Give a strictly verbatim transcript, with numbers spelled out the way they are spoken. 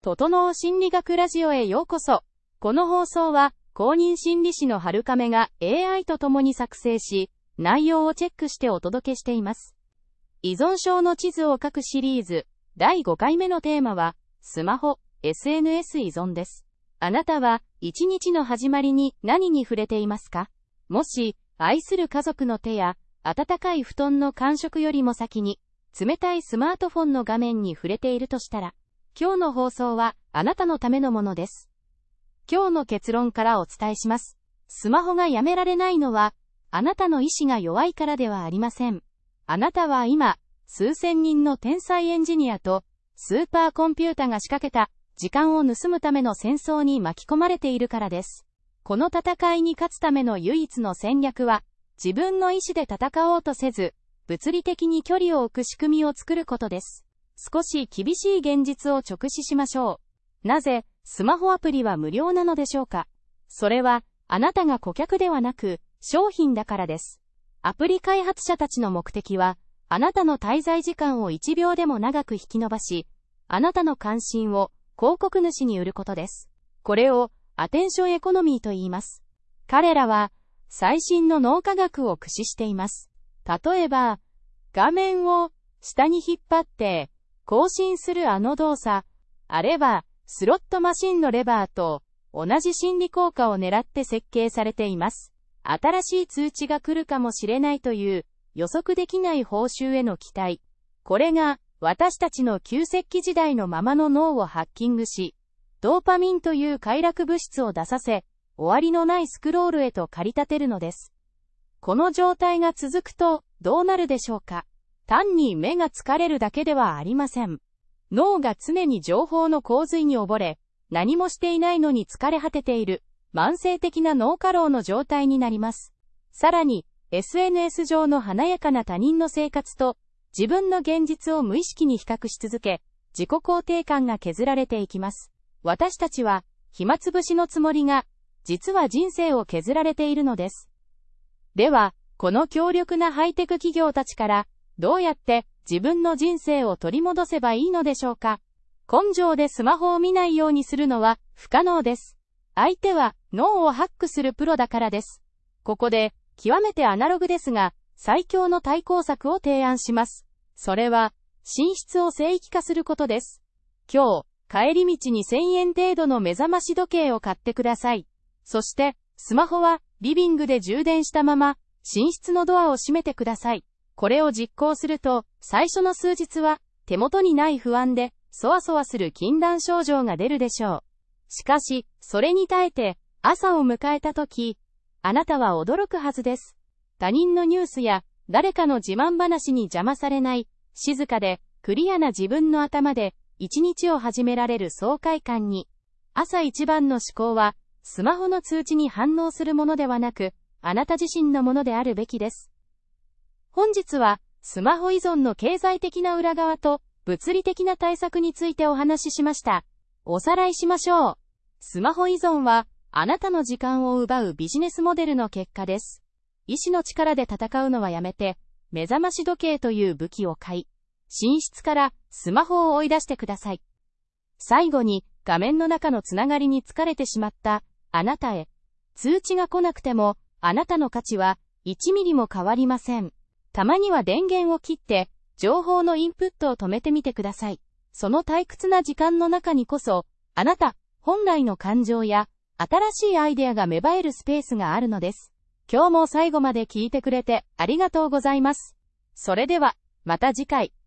整う心理学ラジオへようこそ。この放送は、公認心理師のはるかめが エーアイ と共に作成し、内容をチェックしてお届けしています。依存症の地図を書くシリーズ、だいごかいめのテーマは、スマホ、エスエヌエス 依存です。あなたは、一日の始まりに何に触れていますか？もし、愛する家族の手や、温かい布団の感触よりも先に、冷たいスマートフォンの画面に触れているとしたら、今日の放送はあなたのためのものです。今日の結論からお伝えします。スマホがやめられないのは、あなたの意志が弱いからではありません。あなたは今、数千人の天才エンジニアと、スーパーコンピュータが仕掛けた、時間を盗むための戦争に巻き込まれているからです。この戦いに勝つための唯一の戦略は、自分の意志で戦おうとせず、物理的に距離を置く仕組みを作ることです。少し厳しい現実を直視しましょう。なぜ、スマホアプリは無料なのでしょうか？それは、あなたが顧客ではなく、商品だからです。アプリ開発者たちの目的は、あなたの滞在時間をいちびょうでも長く引き延ばし、あなたの関心を広告主に売ることです。これを、アテンションエコノミーと言います。彼らは、最新の脳科学を駆使しています。例えば、画面を下に引っ張って、更新するあの動作、あれば、スロットマシンのレバーと同じ心理効果を狙って設計されています。新しい通知が来るかもしれないという予測できない報酬への期待。これが私たちの旧石器時代のままの脳をハッキングし、ドーパミンという快楽物質を出させ、終わりのないスクロールへと駆り立てるのです。この状態が続くとどうなるでしょうか？単に目が疲れるだけではありません。脳が常に情報の洪水に溺れ、何もしていないのに疲れ果てている、慢性的な脳過労の状態になります。さらに、エスエヌエス 上の華やかな他人の生活と、自分の現実を無意識に比較し続け、自己肯定感が削られていきます。私たちは、暇つぶしのつもりが、実は人生を削られているのです。では、この強力なハイテク企業たちから、どうやって自分の人生を取り戻せばいいのでしょうか？根性でスマホを見ないようにするのは不可能です。相手は脳をハックするプロだからです。ここで極めてアナログですが最強の対抗策を提案します。それは寝室を聖域化することです。今日帰り道にせんえん程度の目覚まし時計を買ってください。そしてスマホはリビングで充電したまま寝室のドアを閉めてください。これを実行すると、最初の数日は、手元にない不安で、そわそわする禁断症状が出るでしょう。しかし、それに耐えて、朝を迎えたとき、あなたは驚くはずです。他人のニュースや、誰かの自慢話に邪魔されない、静かで、クリアな自分の頭で、一日を始められる爽快感に。朝一番の思考は、スマホの通知に反応するものではなく、あなた自身のものであるべきです。本日は、スマホ依存の経済的な裏側と物理的な対策についてお話ししました。おさらいしましょう。スマホ依存は、あなたの時間を奪うビジネスモデルの結果です。意志の力で戦うのはやめて、目覚まし時計という武器を買い、寝室からスマホを追い出してください。最後に、画面の中のつながりに疲れてしまったあなたへ。通知が来なくても、あなたの価値はいちミリも変わりません。たまには電源を切って、情報のインプットを止めてみてください。その退屈な時間の中にこそ、あなた本来の感情や新しいアイデアが芽生えるスペースがあるのです。今日も最後まで聞いてくれてありがとうございます。それでは、また次回。